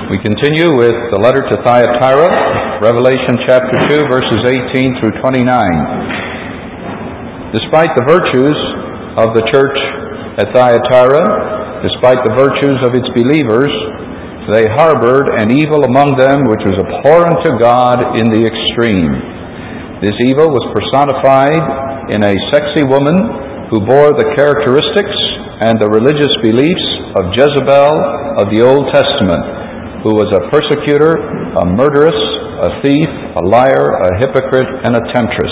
We continue with the letter to Thyatira, Revelation chapter 2, verses 18 through 29. Despite the virtues of the church at Thyatira, despite the virtues of its believers, they harbored an evil among them which was abhorrent to God in the extreme. This evil was personified in a sexy woman who bore the characteristics and the religious beliefs of Jezebel of the Old Testament, who was a persecutor, a murderess, a thief, a liar, a hypocrite, and a temptress.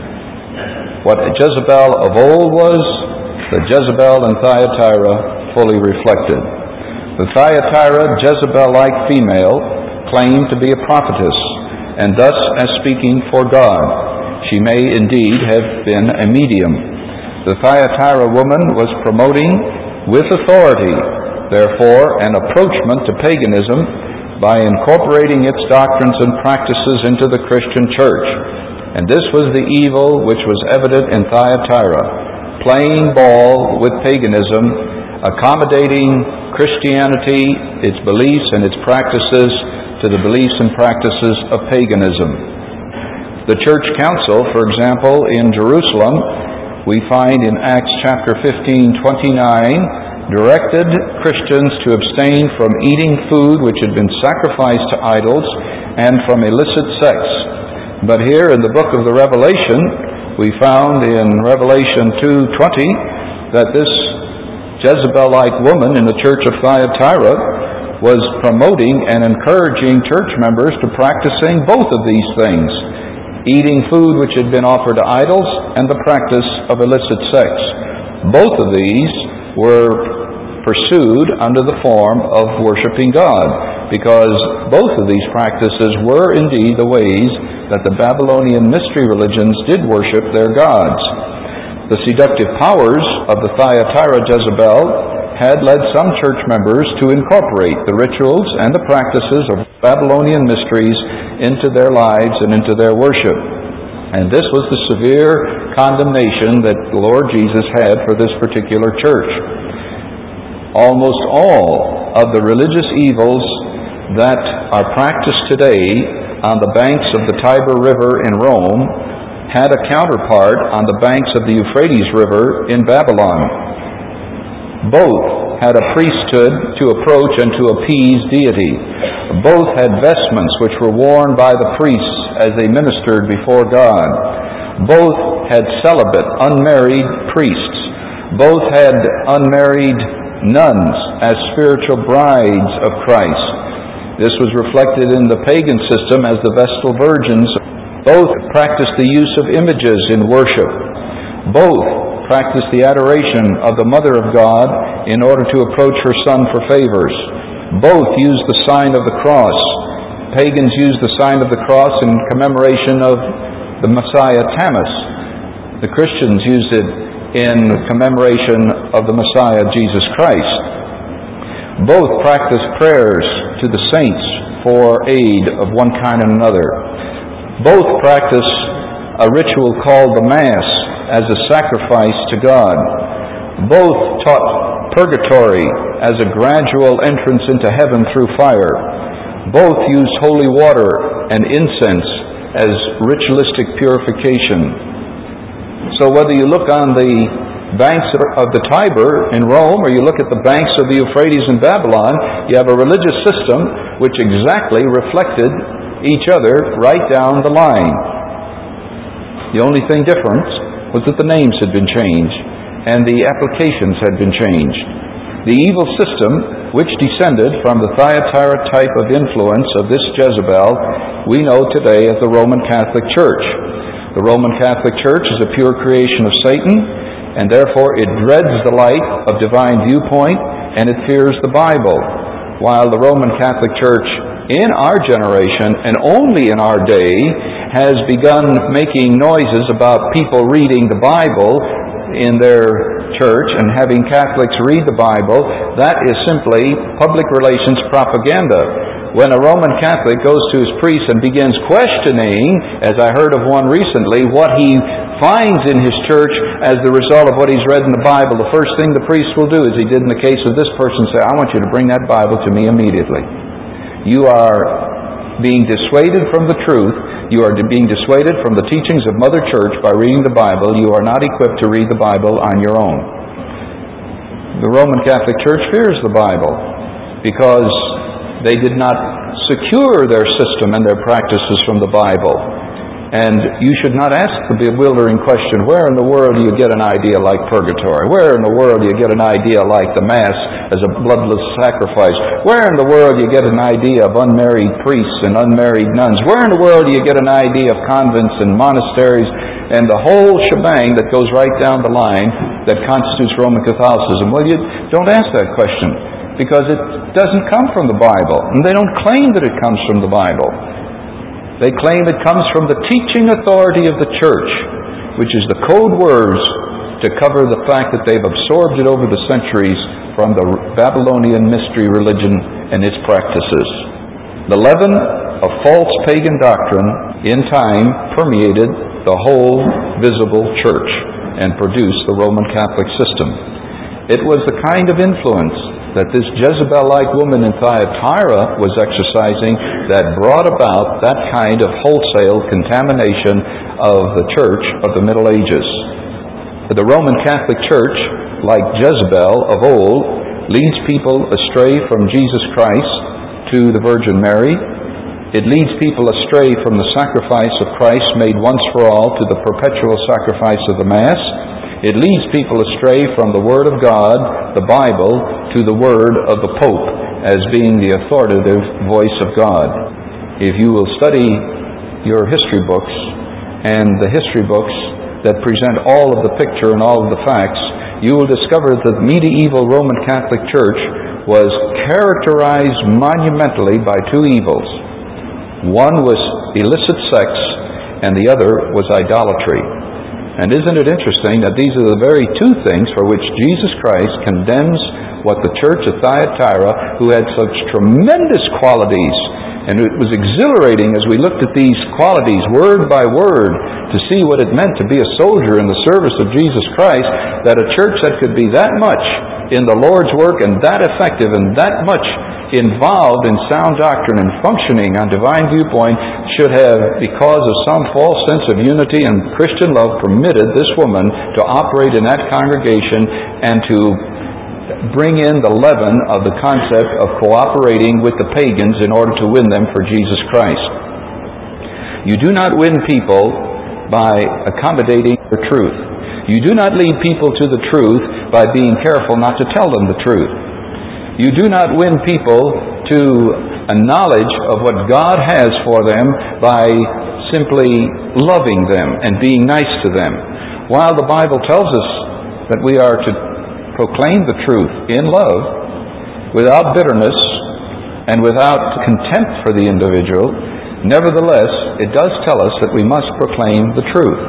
What Jezebel of old was, the Jezebel in Thyatira fully reflected. The Thyatira Jezebel-like female claimed to be a prophetess, and thus as speaking for God. She may indeed have been a medium. The Thyatira woman was promoting with authority, therefore, an approachment to paganism by incorporating its doctrines and practices into the Christian church. And this was the evil which was evident in Thyatira, playing ball with paganism, accommodating Christianity, its beliefs and its practices, to the beliefs and practices of paganism. The church council, for example, in Jerusalem, we find in Acts chapter 15:29, directed Christians to abstain from eating food which had been sacrificed to idols and from illicit sex. But here in the book of the Revelation, we found in Revelation 2:20 that this Jezebel-like woman in the church of Thyatira was promoting and encouraging church members to practicing both of these things, eating food which had been offered to idols and the practice of illicit sex. Both of these were pursued under the form of worshiping God, because both of these practices were indeed the ways that the Babylonian mystery religions did worship their gods. The seductive powers of the Thyatira Jezebel had led some church members to incorporate the rituals and the practices of Babylonian mysteries into their lives and into their worship. And this was the severe condemnation that the Lord Jesus had for this particular church. Almost all of the religious evils that are practiced today on the banks of the Tiber River in Rome had a counterpart on the banks of the Euphrates River in Babylon. Both had a priesthood to approach and to appease deity. Both had vestments which were worn by the priests as they ministered before God. Both had celibate, unmarried priests. Both had unmarried nuns as spiritual brides of Christ. This was reflected in the pagan system as the Vestal Virgins. Both practiced the use of images in worship. Both practiced the adoration of the Mother of God in order to approach her Son for favors. Both used the sign of the cross. Pagans used the sign of the cross in commemoration of the Messiah Tammuz. The Christians used it in commemoration of the Messiah Jesus Christ. Both practiced prayers to the saints for aid of one kind and another. Both practiced a ritual called the Mass as a sacrifice to God. Both taught purgatory as a gradual entrance into heaven through fire. Both used holy water and incense as ritualistic purification. So whether you look on the banks of the Tiber in Rome or you look at the banks of the Euphrates in Babylon, you have a religious system which exactly reflected each other right down the line. The only thing different was that the names had been changed and the applications had been changed. The evil system which descended from the Thyatira type of influence of this Jezebel we know today as the Roman Catholic Church. The Roman Catholic Church is a pure creation of Satan, and therefore it dreads the light of divine viewpoint, and it fears the Bible. While the Roman Catholic Church in our generation, and only in our day, has begun making noises about people reading the Bible in their church and having Catholics read the Bible, that is simply public relations propaganda. When a Roman Catholic goes to his priest and begins questioning, as I heard of one recently, what he finds in his church as the result of what he's read in the Bible, the first thing the priest will do, as he did in the case of this person, say, I want you to bring that Bible to me immediately. You are being dissuaded from the truth. You are being dissuaded from the teachings of Mother Church by reading the Bible. You are not equipped to read the Bible on your own. The Roman Catholic Church fears the Bible because they did not secure their system and their practices from the Bible. And you should not ask the bewildering question, where in the world do you get an idea like purgatory? Where in the world do you get an idea like the Mass as a bloodless sacrifice? Where in the world do you get an idea of unmarried priests and unmarried nuns? Where in the world do you get an idea of convents and monasteries and the whole shebang that goes right down the line that constitutes Roman Catholicism? Well, you don't ask that question because it doesn't come from the Bible, and they don't claim that it comes from the Bible. They claim it comes from the teaching authority of the Church, which is the code words to cover the fact that they've absorbed it over the centuries from the Babylonian mystery religion and its practices. The leaven of false pagan doctrine in time permeated the whole visible Church and produced the Roman Catholic system. It was the kind of influence that this Jezebel-like woman in Thyatira was exercising that brought about that kind of wholesale contamination of the Church of the Middle Ages. The Roman Catholic Church, like Jezebel of old, leads people astray from Jesus Christ to the Virgin Mary. It leads people astray from the sacrifice of Christ made once for all to the perpetual sacrifice of the Mass. It leads people astray from the Word of God, the Bible, to the Word of the Pope as being the authoritative voice of God. If you will study your history books and the history books that present all of the picture and all of the facts, you will discover that the medieval Roman Catholic Church was characterized monumentally by two evils. One was illicit sex, and the other was idolatry. And isn't it interesting that these are the very two things for which Jesus Christ condemns what the church of Thyatira, who had such tremendous qualities, and it was exhilarating as we looked at these qualities word by word to see what it meant to be a soldier in the service of Jesus Christ, that a church that could be that much in the Lord's work and that effective and that much involved in sound doctrine and functioning on divine viewpoint should have, because of some false sense of unity and Christian love, permitted this woman to operate in that congregation and to bring in the leaven of the concept of cooperating with the pagans in order to win them for Jesus Christ. You do not win people by accommodating the truth. You do not lead people to the truth by being careful not to tell them the truth. You do not win people to a knowledge of what God has for them by simply loving them and being nice to them. While the Bible tells us that we are to proclaim the truth in love, without bitterness and without contempt for the individual, nevertheless, it does tell us that we must proclaim the truth.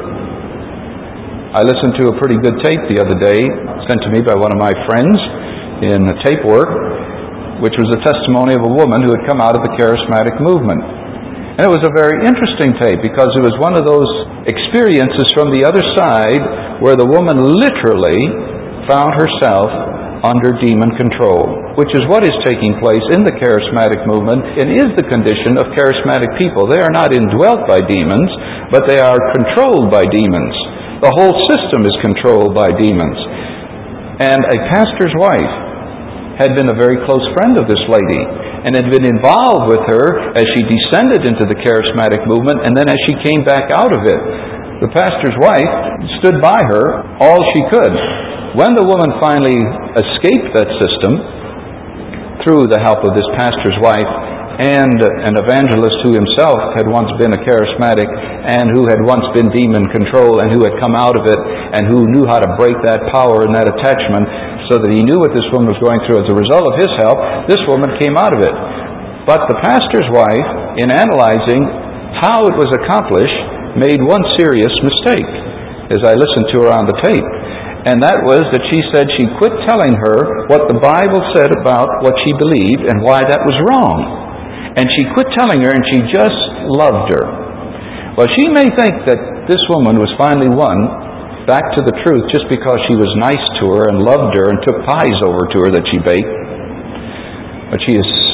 I listened to a pretty good tape the other day, sent to me by one of my friends in tape work, which was a testimony of a woman who had come out of the charismatic movement. And it was a very interesting tape because it was one of those experiences from the other side where the woman literally found herself under demon control, which is what is taking place in the charismatic movement and is the condition of charismatic people. They are not indwelt by demons, but they are controlled by demons. The whole system is controlled by demons. And a pastor's wife had been a very close friend of this lady and had been involved with her as she descended into the charismatic movement and then as she came back out of it. The pastor's wife stood by her all she could. When the woman finally escaped that system through the help of this pastor's wife and an evangelist who himself had once been a charismatic and who had once been demon controlled and who had come out of it and who knew how to break that power and that attachment so that he knew what this woman was going through as a result of his help, this woman came out of it. But the pastor's wife, in analyzing how it was accomplished, made one serious mistake as I listened to her on the tape. And that was that she said she quit telling her what the Bible said about what she believed and why that was wrong. And she quit telling her and she just loved her. Well, she may think that this woman was finally won back to the truth just because she was nice to her and loved her and took pies over to her that she baked. But she is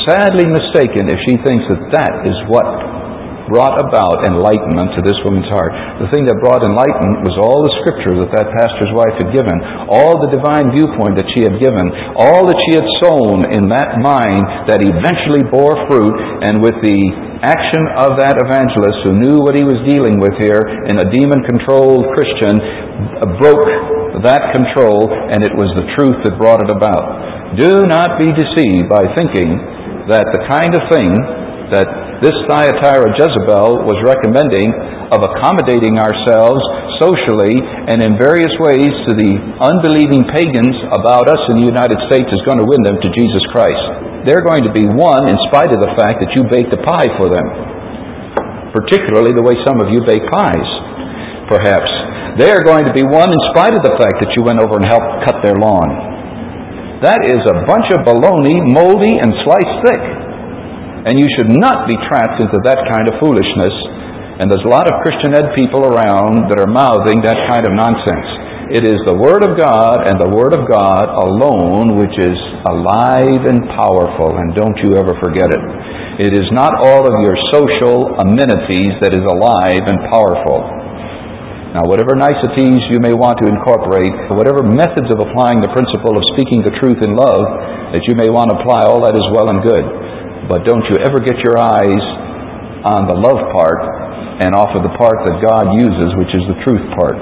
sadly mistaken if she thinks that that is what brought about enlightenment to this woman's heart. The thing that brought enlightenment was all the scripture that pastor's wife had given, all the divine viewpoint that she had given, all that she had sown in that mind that eventually bore fruit, and with the action of that evangelist who knew what he was dealing with here in a demon-controlled Christian, broke that control, and it was the truth that brought it about. Do not be deceived by thinking that the kind of thing that this Thyatira Jezebel was recommending of accommodating ourselves socially and in various ways to the unbelieving pagans about us in the United States is going to win them to Jesus Christ. They're going to be won in spite of the fact that you baked a pie for them. Particularly the way some of you bake pies, perhaps. They're going to be won in spite of the fact that you went over and helped cut their lawn. That is a bunch of baloney, moldy and sliced thick. And you should not be trapped into that kind of foolishness. And there's a lot of Christian ed people around that are mouthing that kind of nonsense. It is the Word of God and the Word of God alone which is alive and powerful, and don't you ever forget it. It is not all of your social amenities that is alive and powerful. Now, whatever niceties you may want to incorporate, whatever methods of applying the principle of speaking the truth in love that you may want to apply, all that is well and good. But don't you ever get your eyes on the love part and off of the part that God uses, which is the truth part.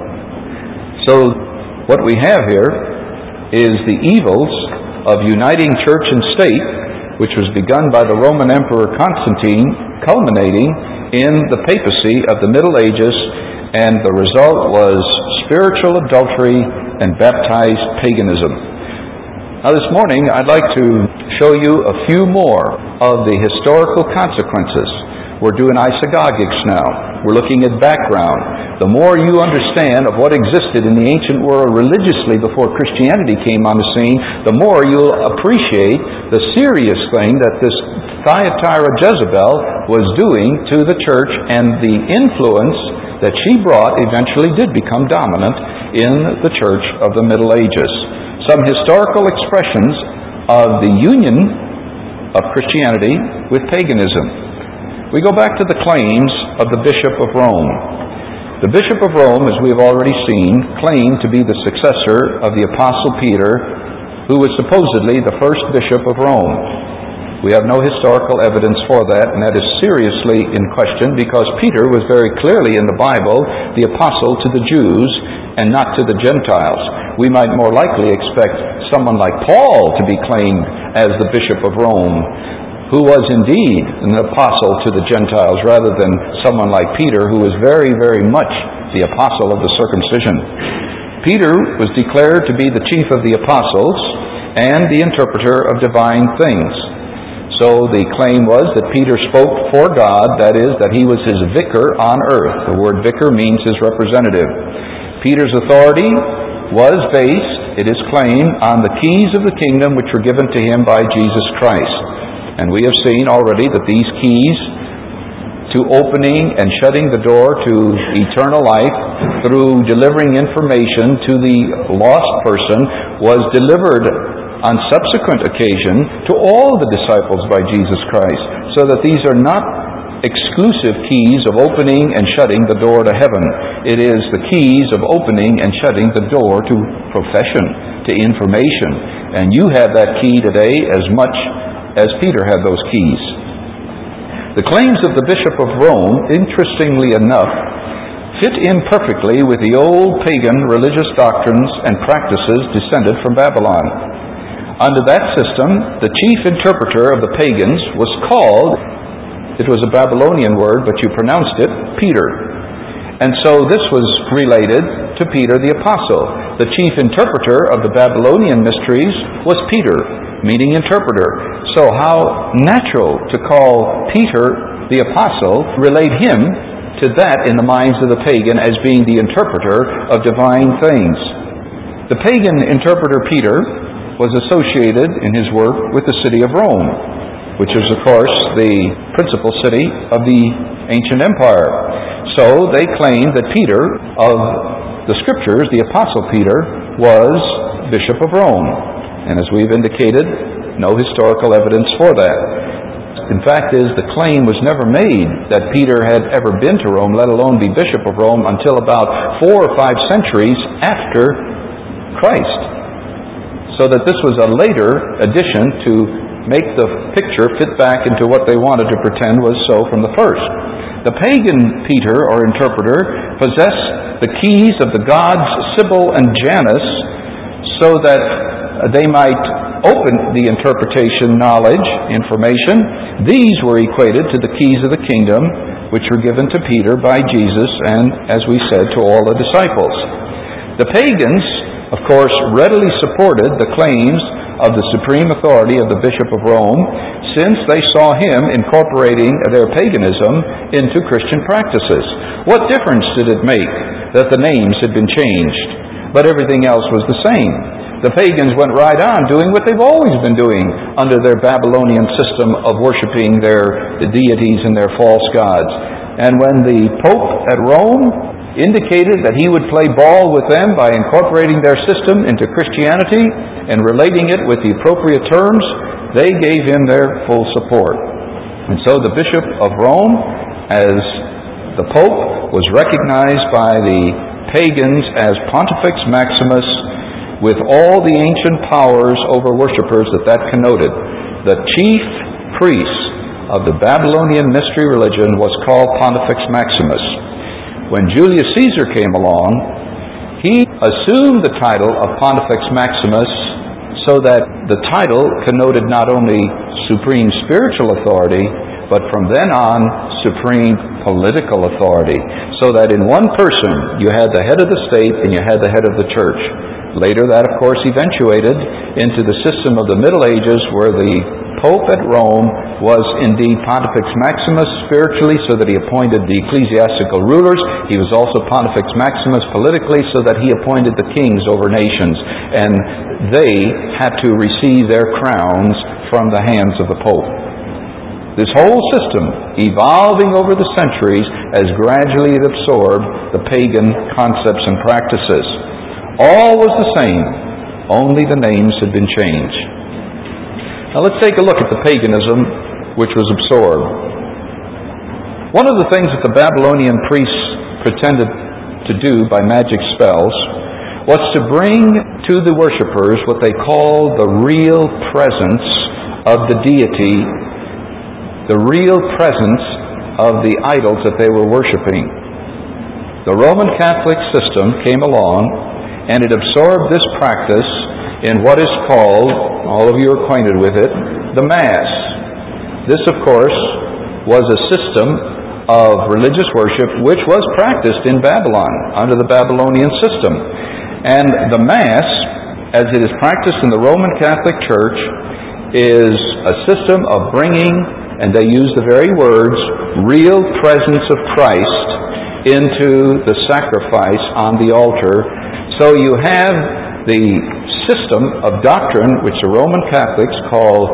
So what we have here is the evils of uniting church and state, which was begun by the Roman Emperor Constantine, culminating in the papacy of the Middle Ages, and the result was spiritual adultery and baptized paganism. Now this morning I'd like to show you a few more of the historical consequences. We're doing isagogics now. We're looking at background. The more you understand of what existed in the ancient world religiously before Christianity came on the scene, the more you'll appreciate the serious thing that this Thyatira Jezebel was doing to the church, and the influence that she brought eventually did become dominant in the church of the Middle Ages. Some historical expressions of the union of Christianity with paganism. We go back to the claims of the Bishop of Rome. The Bishop of Rome, as we have already seen, claimed to be the successor of the Apostle Peter, who was supposedly the first Bishop of Rome. We have no historical evidence for that, and that is seriously in question, because Peter was very clearly in the Bible the apostle to the Jews and not to the Gentiles. We might more likely expect someone like Paul to be claimed as the Bishop of Rome, who was indeed an apostle to the Gentiles, rather than someone like Peter, who was very, very much the apostle of the circumcision. Peter was declared to be the chief of the apostles and the interpreter of divine things. So the claim was that Peter spoke for God, that is, that he was his vicar on earth. The word vicar means his representative. Peter's authority was based, it is claimed, on the keys of the kingdom which were given to him by Jesus Christ. And we have seen already that these keys to opening and shutting the door to eternal life through delivering information to the lost person was delivered on subsequent occasion to all the disciples by Jesus Christ, so that these are not exclusive keys of opening and shutting the door to heaven. It is the keys of opening and shutting the door to profession, to information. And you have that key today as much as Peter had those keys. The claims of the Bishop of Rome, interestingly enough, fit in perfectly with the old pagan religious doctrines and practices descended from Babylon. Under that system, the chief interpreter of the pagans was called, it was a Babylonian word, but you pronounced it, Peter. And so this was related to Peter the Apostle. The chief interpreter of the Babylonian mysteries was Peter, meaning interpreter. So how natural to call Peter the Apostle, relate him to that in the minds of the pagan as being the interpreter of divine things. The pagan interpreter Peter was associated in his work with the city of Rome, which is, of course, the principal city of the ancient empire. So they claimed that Peter of the Scriptures, the Apostle Peter, was Bishop of Rome. And as we've indicated, no historical evidence for that. in fact is, the claim was never made that Peter had ever been to Rome, let alone be Bishop of Rome, until about 4 or 5 centuries after Christ. So that this was a later addition to make the picture fit back into what they wanted to pretend was so from the first. The pagan Peter, or interpreter, possessed the keys of the gods Cybele and Janus, so that they might open the interpretation knowledge, information. These were equated to the keys of the kingdom, which were given to Peter by Jesus and, as we said, to all the disciples. The pagans, of course, readily supported the claims of the supreme authority of the Bishop of Rome, since they saw him incorporating their paganism into Christian practices. What difference did it make that the names had been changed, but everything else was the same? The pagans went right on doing what they've always been doing under their Babylonian system of worshiping their deities and their false gods. And when the Pope at Rome indicated that he would play ball with them by incorporating their system into Christianity and relating it with the appropriate terms, they gave him their full support. And so the Bishop of Rome, as the Pope, was recognized by the pagans as Pontifex Maximus, with all the ancient powers over worshippers that connoted. The chief priest of the Babylonian mystery religion was called Pontifex Maximus. When Julius Caesar came along, he assumed the title of Pontifex Maximus, so that the title connoted not only supreme spiritual authority, but from then on, supreme political authority. So that in one person, you had the head of the state and you had the head of the church. Later, that of course eventuated into the system of the Middle Ages, where the Pope at Rome was indeed Pontifex Maximus spiritually, so that he appointed the ecclesiastical rulers. He was also Pontifex Maximus politically, so that he appointed the kings over nations. And they had to receive their crowns from the hands of the Pope. This whole system, evolving over the centuries, as gradually it absorbed the pagan concepts and practices. All was the same, only the names had been changed. Now let's take a look at the paganism which was absorbed. One of the things that the Babylonian priests pretended to do by magic spells was to bring to the worshippers what they called the real presence of the deity, the real presence of the idols that they were worshiping. The Roman Catholic system came along and it absorbed this practice in what is called, all of you are acquainted with it, the Mass. This, of course, was a system of religious worship which was practiced in Babylon under the Babylonian system. And the Mass, as it is practiced in the Roman Catholic Church, is a system of bringing, and they use the very words, real presence of Christ into the sacrifice on the altar. So you have the system of doctrine which the Roman Catholics call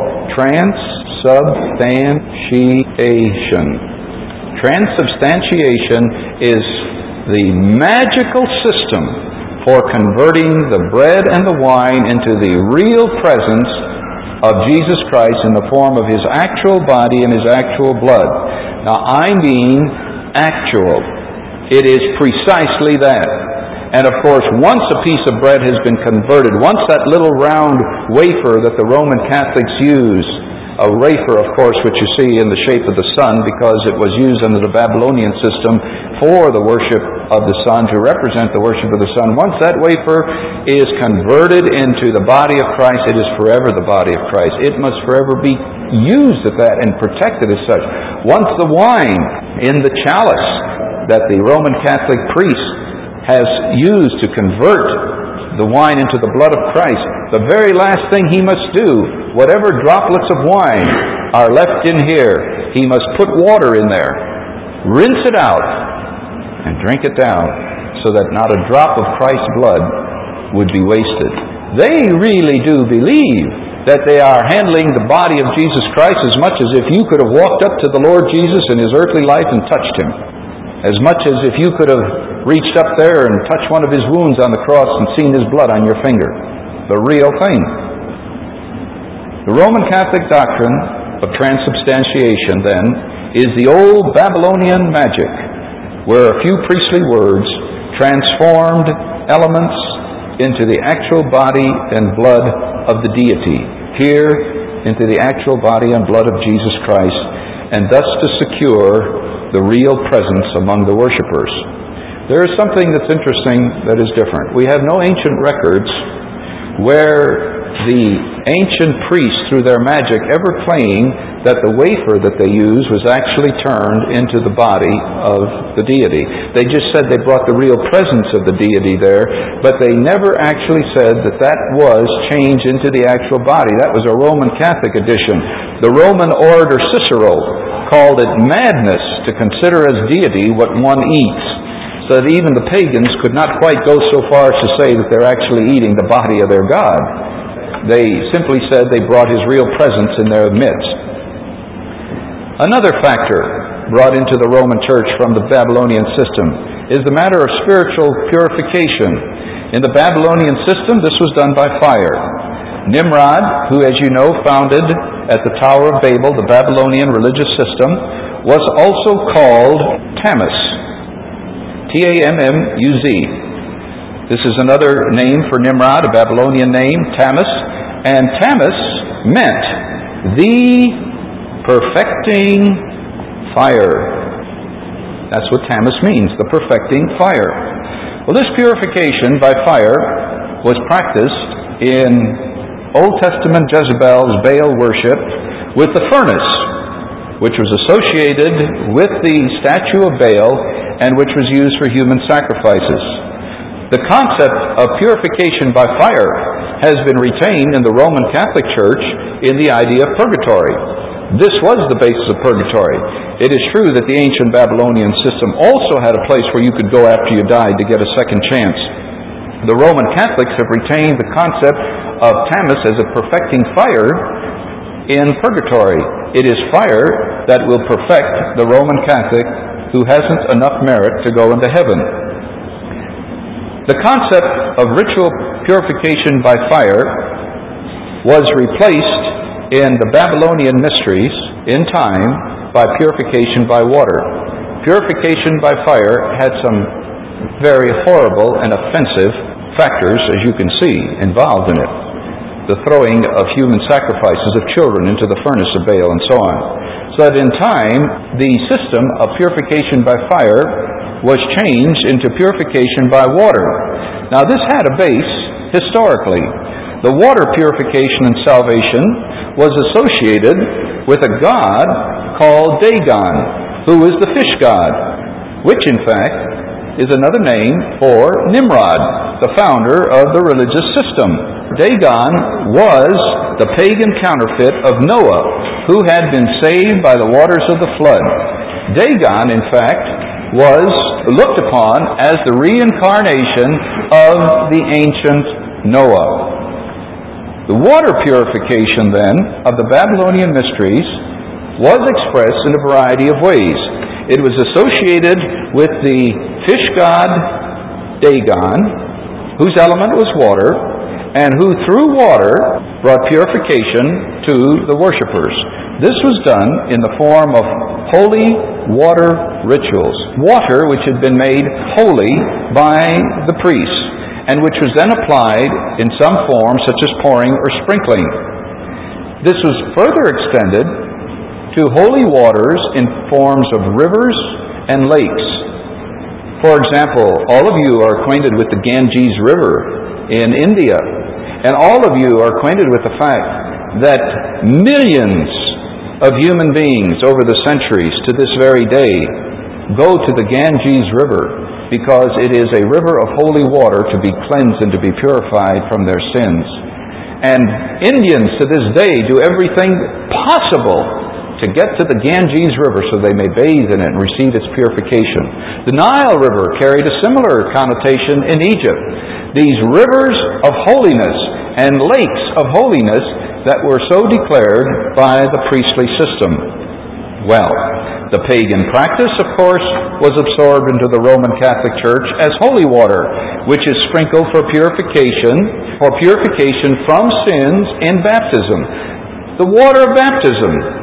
transubstantiation. Transubstantiation is the magical system for converting the bread and the wine into the real presence of Jesus Christ in the form of His actual body and His actual blood. Now I mean actual. It is precisely that. And of course, once a piece of bread has been converted, once that little round wafer that the Roman Catholics use, a wafer, of course, which you see in the shape of the sun, because it was used under the Babylonian system for the worship of the sun, to represent the worship of the sun. Once that wafer is converted into the body of Christ, it is forever the body of Christ. It must forever be used at that and protected as such. Once the wine in the chalice that the Roman Catholic priest has used to convert the wine into the blood of Christ, the very last thing he must do, whatever droplets of wine are left in here, he must put water in there, rinse it out, and drink it down, so that not a drop of Christ's blood would be wasted. They really do believe that they are handling the body of Jesus Christ as much as if you could have walked up to the Lord Jesus in His earthly life and touched Him. As much as if you could have reached up there and touched one of His wounds on the cross and seen His blood on your finger. The real thing. The Roman Catholic doctrine of transubstantiation, then, is the old Babylonian magic, where a few priestly words transformed elements into the actual body and blood of the deity, here into the actual body and blood of Jesus Christ, and thus to secure the real presence among the worshipers. There is something that's interesting that is different. We have no ancient records where the ancient priests, through their magic, ever claimed that the wafer that they used was actually turned into the body of the deity. They just said they brought the real presence of the deity there, but they never actually said that that was changed into the actual body. That was a Roman Catholic addition. The Roman orator Cicero called it madness to consider as deity what one eats, so that even the pagans could not quite go so far as to say that they're actually eating the body of their God. They simply said they brought his real presence in their midst. Another factor brought into the Roman Church from the Babylonian system is the matter of spiritual purification. In the Babylonian system, this was done by fire. Nimrod, who, as you know, founded at the Tower of Babel the Babylonian religious system, was also called Tammuz. Tammuz. This is another name for Nimrod, a Babylonian name, Tammuz. And Tammuz meant the perfecting fire. That's what Tammuz means, the perfecting fire. Well, this purification by fire was practiced in Old Testament Jezebel's Baal worship with the furnace, which was associated with the statue of Baal and which was used for human sacrifices. The concept of purification by fire has been retained in the Roman Catholic Church in the idea of purgatory. This was the basis of purgatory. It is true that the ancient Babylonian system also had a place where you could go after you died to get a second chance. The Roman Catholics have retained the concept of Tammuz as a perfecting fire in purgatory. It is fire that will perfect the Roman Catholic who hasn't enough merit to go into heaven. The concept of ritual purification by fire was replaced in the Babylonian mysteries in time by purification by water. Purification by fire had some very horrible and offensive factors, as you can see, involved in it. The throwing of human sacrifices of children into the furnace of Baal and so on. So that in time, the system of purification by fire was changed into purification by water. Now this had a base historically. The water purification and salvation was associated with a god called Dagon, who is the fish god, which in fact is another name for Nimrod, the founder of the religious system. Dagon was the pagan counterfeit of Noah, who had been saved by the waters of the flood. Dagon, in fact, was looked upon as the reincarnation of the ancient Noah. The water purification, then, of the Babylonian mysteries was expressed in a variety of ways. It was associated with the fish god Dagon, whose element was water, and who through water brought purification to the worshipers. This was done in the form of holy water rituals. Water which had been made holy by the priests, and which was then applied in some form such as pouring or sprinkling. This was further extended to holy waters in forms of rivers and lakes. For example, all of you are acquainted with the Ganges River in India, and all of you are acquainted with the fact that millions of human beings over the centuries to this very day go to the Ganges River because it is a river of holy water to be cleansed and to be purified from their sins. And Indians to this day do everything possible to get to the Ganges River so they may bathe in it and receive its purification. The Nile River carried a similar connotation in Egypt. These rivers of holiness and lakes of holiness that were so declared by the priestly system. Well, the pagan practice, of course, was absorbed into the Roman Catholic Church as holy water, which is sprinkled for purification from sins in baptism. The water of baptism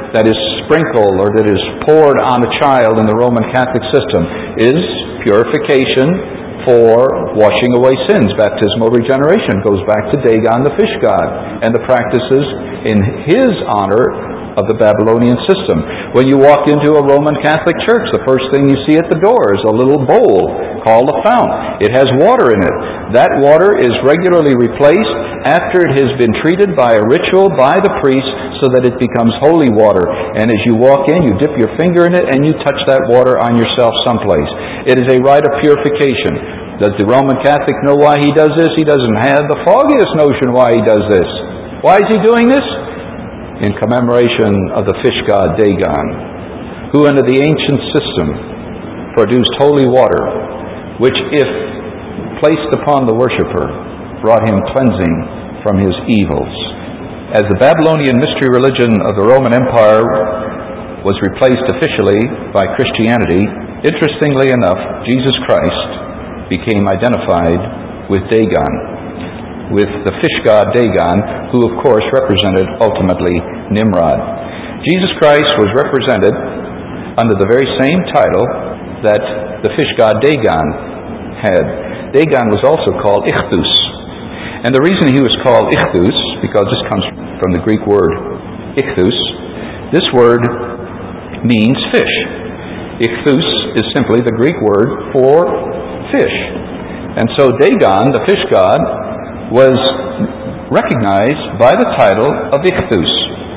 that is sprinkled or that is poured on a child in the Roman Catholic system is purification for washing away sins. Baptismal regeneration goes back to Dagon, the fish god, and the practices in his honor of the Babylonian system. When you walk into a Roman Catholic church, the first thing you see at the door is a little bowl called a fount. It has water in it. That water is regularly replaced after it has been treated by a ritual by the priest so that it becomes holy water. And as you walk in, you dip your finger in it and you touch that water on yourself someplace. It is a rite of purification. Does the Roman Catholic know why he does this? He doesn't have the foggiest notion why he does this. Why is he doing this? In commemoration of the fish god Dagon, who under the ancient system produced holy water, which if placed upon the worshipper, brought him cleansing from his evils. As the Babylonian mystery religion of the Roman Empire was replaced officially by Christianity, interestingly enough, Jesus Christ became identified with Dagon, with the fish god Dagon, who of course represented ultimately Nimrod. Jesus Christ was represented under the very same title that the fish god Dagon had. Dagon was also called Ichthus. And the reason he was called Ichthus, because this comes from the Greek word Ichthus, this word means fish. Ichthus is simply the Greek word for fish. And so Dagon, the fish god, was recognized by the title of Ichthus.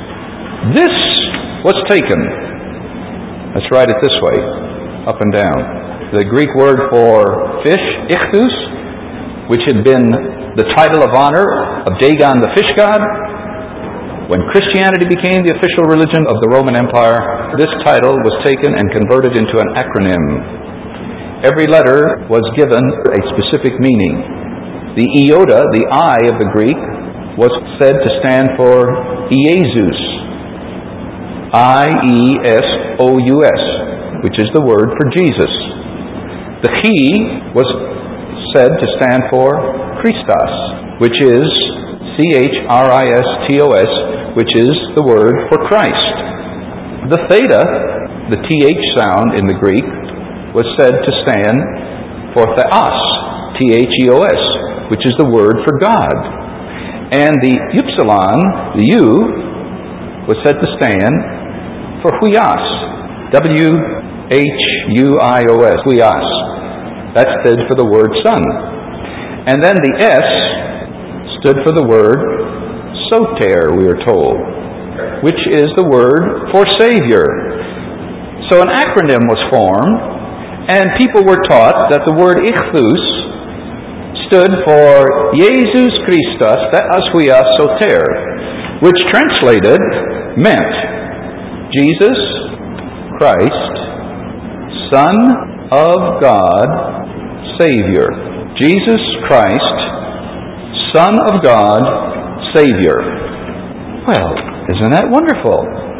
This was taken, let's write it this way, up and down. The Greek word for fish, Ichthus, which had been the title of honor of Dagon the fish god, when Christianity became the official religion of the Roman Empire, this title was taken and converted into an acronym. Every letter was given a specific meaning. The iota, the I of the Greek, was said to stand for Iesus, I-E-S-O-U-S, which is the word for Jesus. The Chi was said to stand for Christos, which is C-H-R-I-S-T-O-S, which is the word for Christ. The Theta, the Th sound in the Greek, was said to stand for Theos, T-H-E-O-S, which is the word for God. And the Upsilon, the U, was said to stand for Huios, W-H-U-I-O-S, Huios. That stood for the word Son. And then the S stood for the word Soter, we are told, which is the word for Savior. So an acronym was formed, and people were taught that the word Ichthus stood for Jesus Christos Theos Huios Soter, which translated meant Jesus Christ, Son of God, Savior. Jesus Christ, Son of God, Savior. Well, isn't that wonderful?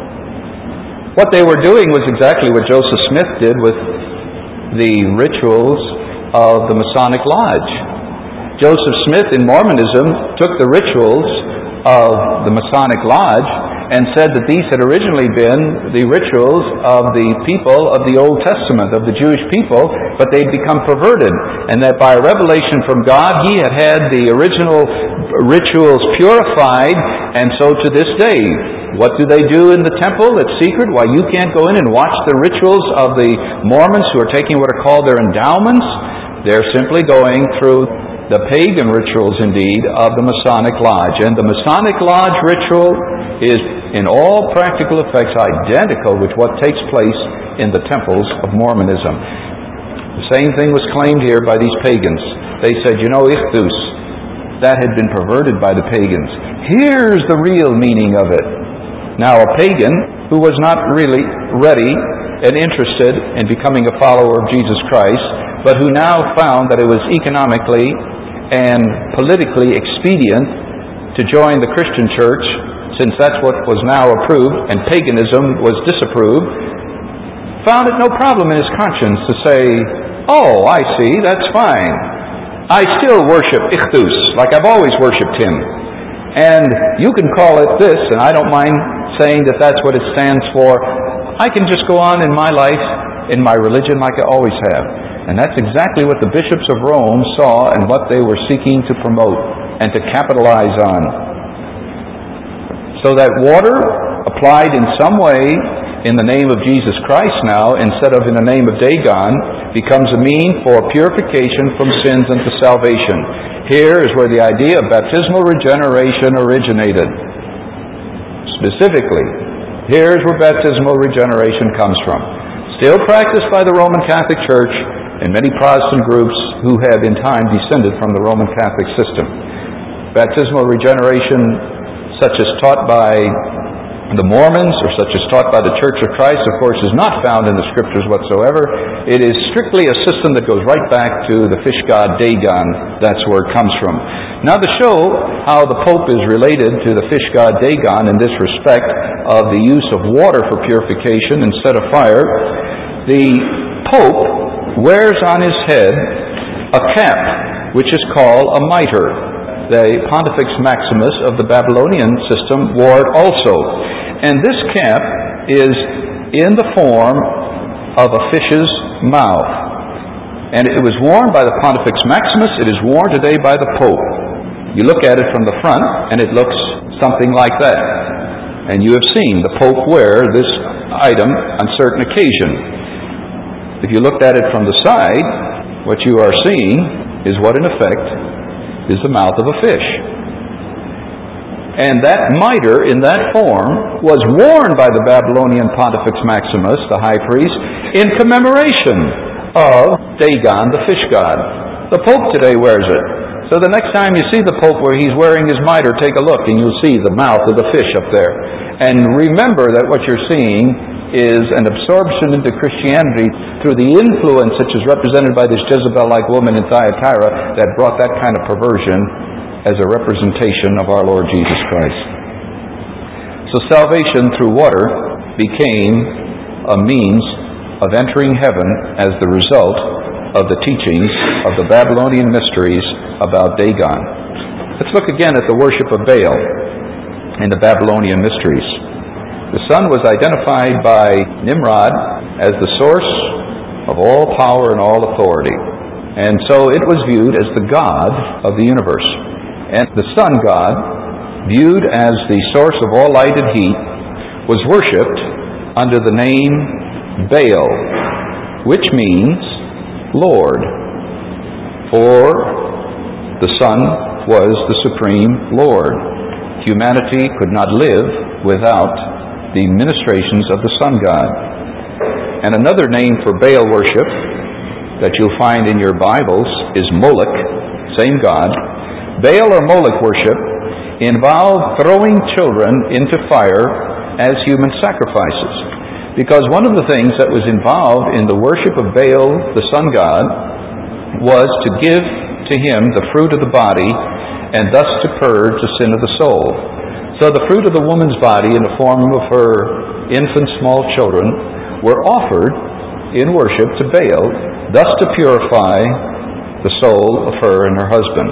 What they were doing was exactly what Joseph Smith did with the rituals of the Masonic Lodge. Joseph Smith in Mormonism took the rituals of the Masonic Lodge and said that these had originally been the rituals of the people of the Old Testament, of the Jewish people, but they'd become perverted, and that by a revelation from God, He had had the original rituals purified, and so to this day, what do they do in the temple? It's secret. Why, you can't go in and watch the rituals of the Mormons who are taking what are called their endowments. They're simply going through the pagan rituals, indeed, of the Masonic Lodge. And the Masonic Lodge ritual is, in all practical effects, identical with what takes place in the temples of Mormonism. The same thing was claimed here by these pagans. They said, Ichthus, that had been perverted by the pagans. Here's the real meaning of it. Now, a pagan who was not really ready and interested in becoming a follower of Jesus Christ, but who now found that it was economically and politically expedient to join the Christian church, since that's what was now approved and paganism was disapproved, found it no problem in his conscience to say, oh, I see, that's fine. I still worship Ichthus, like I've always worshipped him. And you can call it this, and I don't mind saying that that's what it stands for. I can just go on in my life, in my religion, like I always have. And that's exactly what the bishops of Rome saw and what they were seeking to promote and to capitalize on. So that water applied in some way in the name of Jesus Christ now, instead of in the name of Dagon, becomes a mean for purification from sins unto salvation. Here is where the idea of baptismal regeneration originated. Specifically, here's where baptismal regeneration comes from. Still practiced by the Roman Catholic Church and many Protestant groups who have in time descended from the Roman Catholic system. Baptismal regeneration, such as taught by the Mormons, or such as taught by the Church of Christ, of course, is not found in the Scriptures whatsoever. It is strictly a system that goes right back to the fish god Dagon. That's where it comes from. Now, to show how the Pope is related to the fish god Dagon in this respect of the use of water for purification instead of fire, the Pope wears on his head a cap, which is called a mitre. The Pontifex Maximus of the Babylonian system wore it also. And this cap is in the form of a fish's mouth. And it was worn by the Pontifex Maximus. It is worn today by the Pope. You look at it from the front, and it looks something like that. And you have seen the Pope wear this item on certain occasions. If you looked at it from the side, what you are seeing is what, in effect, is the mouth of a fish. And that mitre in that form was worn by the Babylonian Pontifex Maximus, the high priest, in commemoration of Dagon, the fish god. The Pope today wears it. So the next time you see the Pope where he's wearing his mitre, take a look and you'll see the mouth of the fish up there. And remember that what you're seeing is an absorption into Christianity through the influence such as represented by this Jezebel-like woman in Thyatira that brought that kind of perversion as a representation of our Lord Jesus Christ. So salvation through water became a means of entering heaven as the result of the teachings of the Babylonian mysteries about Dagon. Let's look again at the worship of Baal in the Babylonian mysteries. The sun was identified by Nimrod as the source of all power and all authority. And so it was viewed as the god of the universe. And the sun god, viewed as the source of all light and heat, was worshipped under the name Baal, which means Lord. For the sun was the supreme Lord. Humanity could not live without the ministrations of the sun god. And another name for Baal worship that you'll find in your Bibles is Moloch, same god. Baal or Moloch worship involved throwing children into fire as human sacrifices. Because one of the things that was involved in the worship of Baal, the sun god, was to give to him the fruit of the body and thus to purge the sin of the soul. So the fruit of the woman's body in the form of her infant small children were offered in worship to Baal, thus to purify the soul of her and her husband.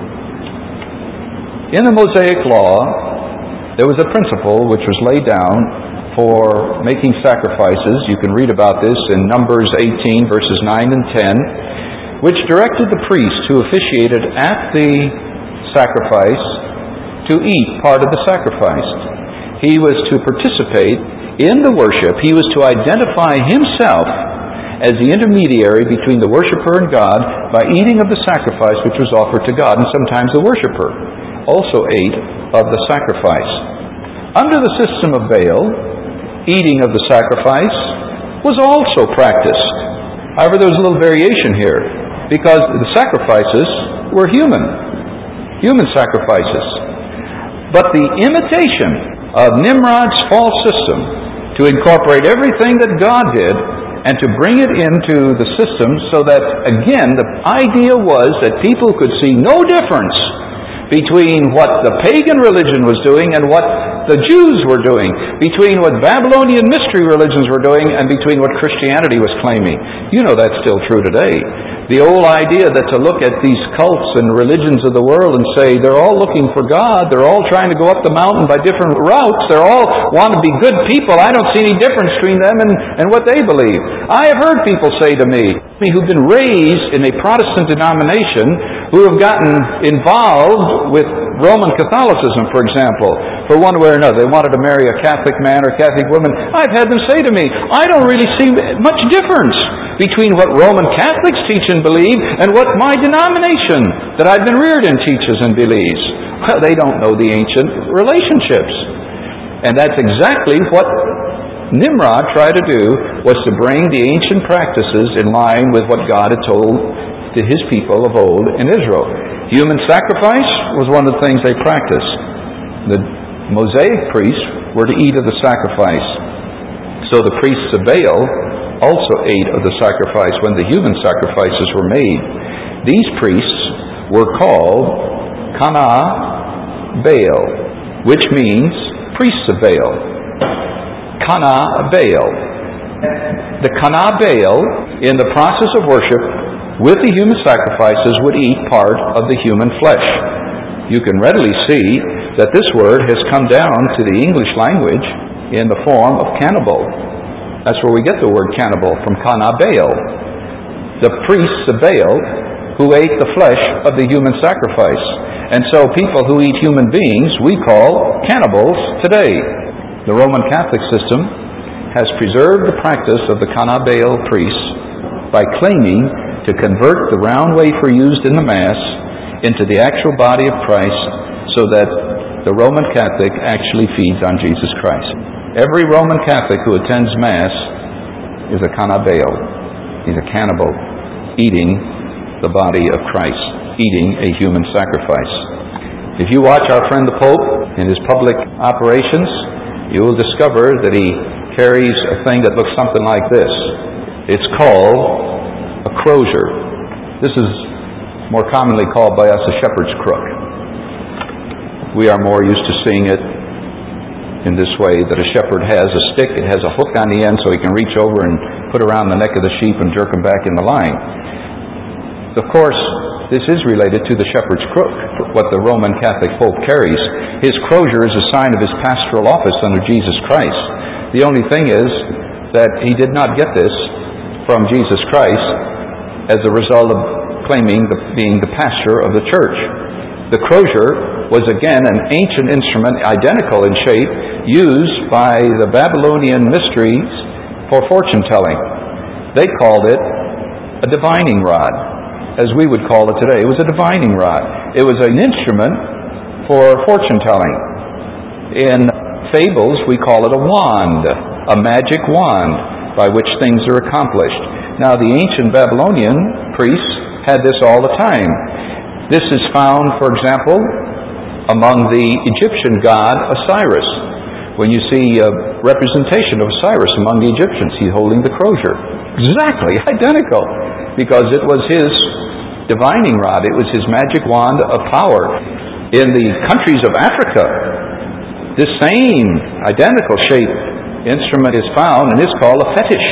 In the Mosaic Law, there was a principle which was laid down for making sacrifices. You can read about this in Numbers 18, verses 9 and 10, which directed the priest who officiated at the sacrifice to eat part of the sacrifice. He was to participate in the worship. He was to identify himself as the intermediary between the worshiper and God by eating of the sacrifice which was offered to God. And sometimes the worshiper also ate of the sacrifice. Under the system of Baal, eating of the sacrifice was also practiced. However, there was a little variation here because the sacrifices were human sacrifices. But the imitation of Nimrod's false system to incorporate everything that God did and to bring it into the system so that, again, the idea was that people could see no difference between what the pagan religion was doing and what the Jews were doing, between what Babylonian mystery religions were doing and between what Christianity was claiming. You know that's still true today. The old idea that to look at these cults and religions of the world and say they're all looking for God, they're all trying to go up the mountain by different routes, they all want to be good people, I don't see any difference between them and what they believe. I have heard people say to me who've been raised in a Protestant denomination, who have gotten involved with Roman Catholicism, for example, for one way or another. They wanted to marry a Catholic man or Catholic woman. I've had them say to me, I don't really see much difference between what Roman Catholics teach and believe and what my denomination that I've been reared in teaches and believes. Well, they don't know the ancient relationships. And that's exactly what Nimrod tried to do, was to bring the ancient practices in line with what God had told to His people of old in Israel. Human sacrifice was one of the things they practiced. The Mosaic priests were to eat of the sacrifice. So the priests of Baal also ate of the sacrifice when the human sacrifices were made. These priests were called Kana Baal, which means priests of Baal. Kana Baal. The Kana Baal, in the process of worship with the human sacrifices, would eat part of the human flesh. You can readily see that this word has come down to the English language in the form of cannibal. That's where we get the word cannibal, from Kana Baal. The priests of Baal who ate the flesh of the human sacrifice. And so people who eat human beings we call cannibals today. The Roman Catholic system has preserved the practice of the Kana Baal priests by claiming to convert the round wafer used in the Mass into the actual body of Christ, so that the Roman Catholic actually feeds on Jesus Christ. Every Roman Catholic who attends Mass is a Kana Baal. He's a cannibal, eating the body of Christ, eating a human sacrifice. If you watch our friend the Pope in his public operations, you will discover that he carries a thing that looks something like this. It's called a crozier. This is more commonly called by us a shepherd's crook. We are more used to seeing it in this way, that a shepherd has a stick, it has a hook on the end so he can reach over and put around the neck of the sheep and jerk them back in the line. Of course, this is related to the shepherd's crook, what the Roman Catholic Pope carries. His crozier is a sign of his pastoral office under Jesus Christ. The only thing is that he did not get this from Jesus Christ as a result of claiming being the pastor of the church. The crozier was again an ancient instrument, identical in shape, used by the Babylonian mysteries for fortune telling. They called it a divining rod, as we would call it today. It was a divining rod. It was an instrument for fortune telling. In fables, we call it a wand, a magic wand by which things are accomplished. Now, the ancient Babylonian priests had this all the time. This is found, for example, among the Egyptian god Osiris. When you see a representation of Osiris among the Egyptians, he's holding the crozier. Exactly identical, because it was his divining rod. It was his magic wand of power. In the countries of Africa, this same identical shaped instrument is found, and is called a fetish.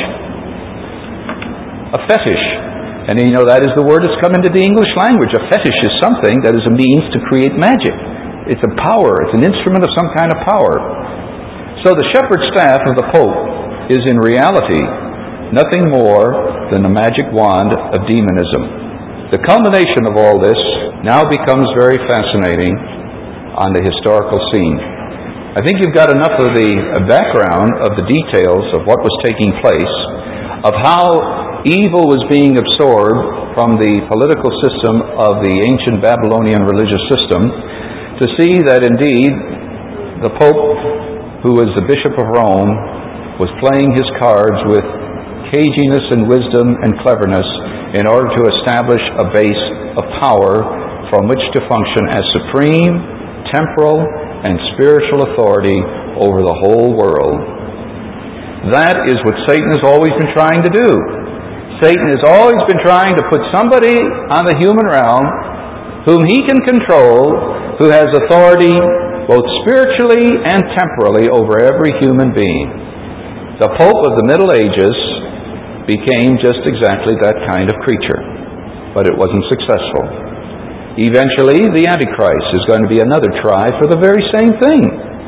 A fetish. And you know, that is the word that's come into the English language. A fetish is something that is a means to create magic. It's a power. It's an instrument of some kind of power. So the shepherd's staff of the Pope is in reality nothing more than the magic wand of demonism. The culmination of all this now becomes very fascinating on the historical scene. I think you've got enough of the background of the details of what was taking place, of how evil was being absorbed from the political system of the ancient Babylonian religious system, to see that indeed the Pope, who was the Bishop of Rome, was playing his cards with caginess and wisdom and cleverness in order to establish a base of power from which to function as supreme, temporal, and spiritual authority over the whole world. That is what Satan has always been trying to do. Satan has always been trying to put somebody on the human realm whom he can control, who has authority both spiritually and temporally over every human being. The Pope of the Middle Ages became just exactly that kind of creature. but it wasn't successful. Eventually, the Antichrist is going to be another try for the very same thing.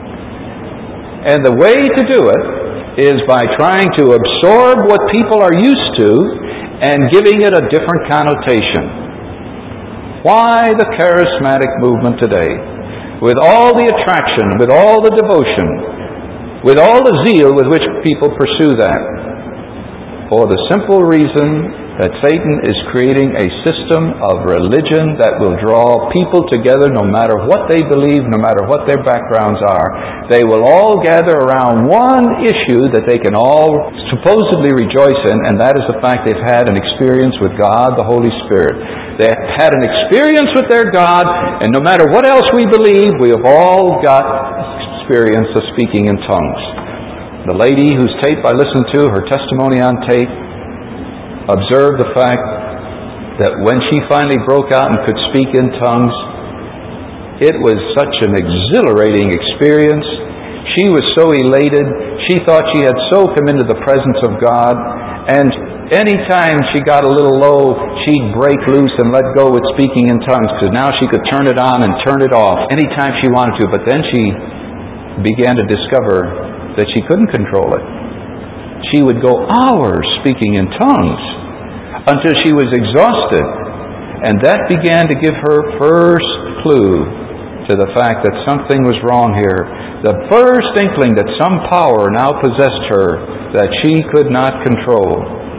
And the way to do it is by trying to absorb what people are used to and giving it a different connotation. Why the charismatic movement today? With all the attraction, with all the devotion, with all the zeal with which people pursue that. For the simple reason that Satan is creating a system of religion that will draw people together no matter what they believe, no matter what their backgrounds are. They will all gather around one issue that they can all supposedly rejoice in, and that is the fact they've had an experience with God, the Holy Spirit. They've had an experience with their God, and no matter what else we believe, we have all got experience of speaking in tongues. The lady whose tape I listened to, her testimony on tape, observed the fact that when she finally broke out and could speak in tongues, it was such an exhilarating experience. She was so elated. She thought she had so come into the presence of God, and any time she got a little low, she'd break loose and let go with speaking in tongues, because now she could turn it on and turn it off anytime she wanted to. But then she began to discover that she couldn't control it. She would go hours speaking in tongues until she was exhausted. And that began to give her first clue to the fact that something was wrong here. The first inkling that some power now possessed her that she could not control.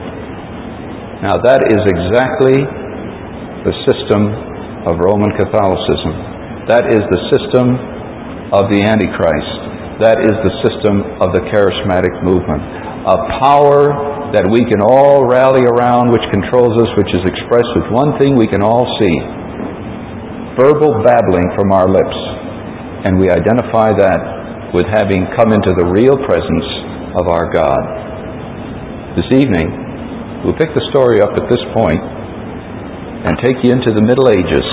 Now that is exactly the system of Roman Catholicism. That is the system of the Antichrist. That is the system of the charismatic movement. A power that we can all rally around, which controls us, which is expressed with one thing we can all see: verbal babbling from our lips. And we identify that with having come into the real presence of our God. This evening, we'll pick the story up at this point and take you into the Middle Ages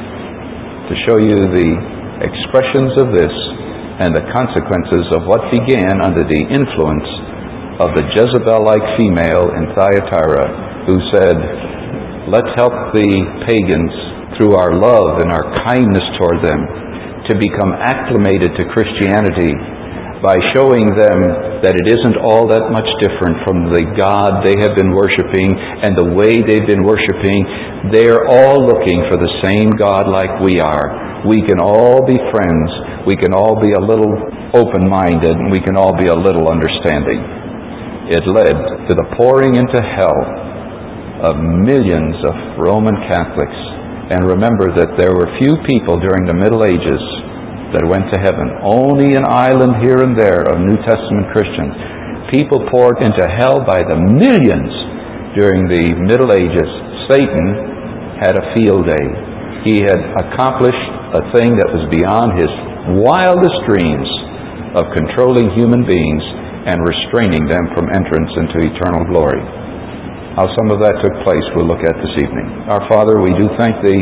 to show you the expressions of this and the consequences of what began under the influence of the Jezebel-like female in Thyatira, who said, let's help the pagans through our love and our kindness toward them to become acclimated to Christianity by showing them that it isn't all that much different from the God they have been worshiping and the way they've been worshiping. They're all looking for the same God like we are. We can all be friends. We can all be a little open-minded, and we can all be a little understanding. It led to the pouring into hell of millions of Roman Catholics. And remember that there were few people during the Middle Ages that went to heaven. Only an island here and there of New Testament Christians. People poured into hell by the millions during the Middle Ages. Satan had a field day. He had accomplished a thing that was beyond his wildest dreams of controlling human beings and restraining them from entrance into eternal glory. How some of that took place we'll look at this evening. Our Father, we do thank Thee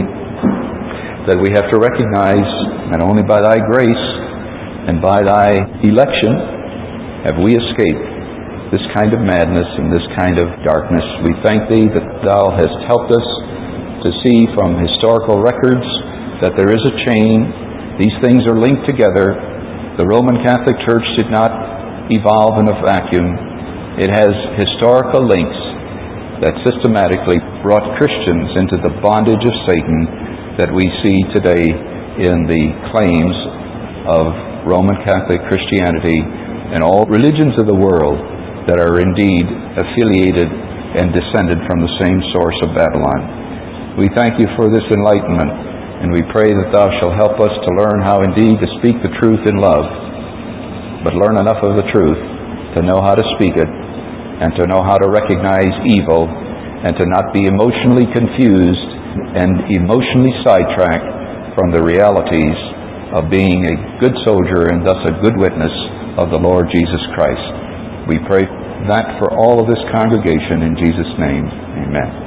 that we have to recognize that only by Thy grace and by Thy election have we escaped this kind of madness and this kind of darkness. We thank Thee that Thou hast helped us to see from historical records that there is a chain. These things are linked together. The Roman Catholic Church did not evolve in a vacuum. It has historical links that systematically brought Christians into the bondage of Satan that we see today in the claims of Roman Catholic Christianity and all religions of the world that are indeed affiliated and descended from the same source of Babylon. We thank You for this enlightenment, and we pray that Thou shalt help us to learn how indeed to speak the truth in love, but learn enough of the truth to know how to speak it and to know how to recognize evil and to not be emotionally confused and emotionally sidetracked from the realities of being a good soldier and thus a good witness of the Lord Jesus Christ. We pray that for all of this congregation in Jesus' name. Amen.